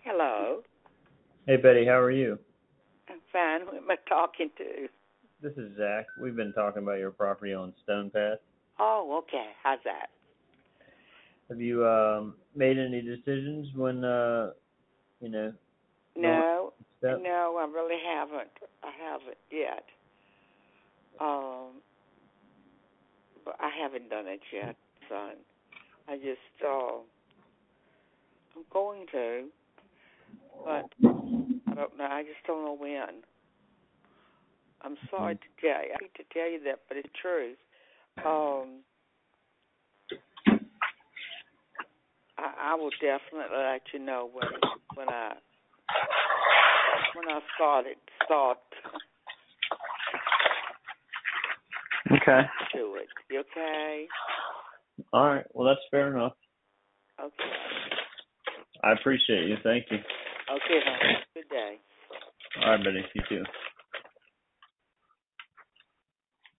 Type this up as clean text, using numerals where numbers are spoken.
Hello. Hey, Betty, how are you? I'm fine. Who am I talking to? This is Zach. We've been talking about your property on Stone Path. Oh, okay. How's that? Have you made any decisions when you know going No, step? no, I really haven't. I haven't yet. But I haven't done it yet, son. I just, I'm going to, but I don't know. I just don't know when. I'm sorry to tell you. I hate to tell you that, but it's true. Um, I will definitely let you know when I start Okay. to it. You okay? All right. Well, that's fair enough. Okay. I appreciate you. Thank you. Okay, honey. Good day. All right, Betty. You too.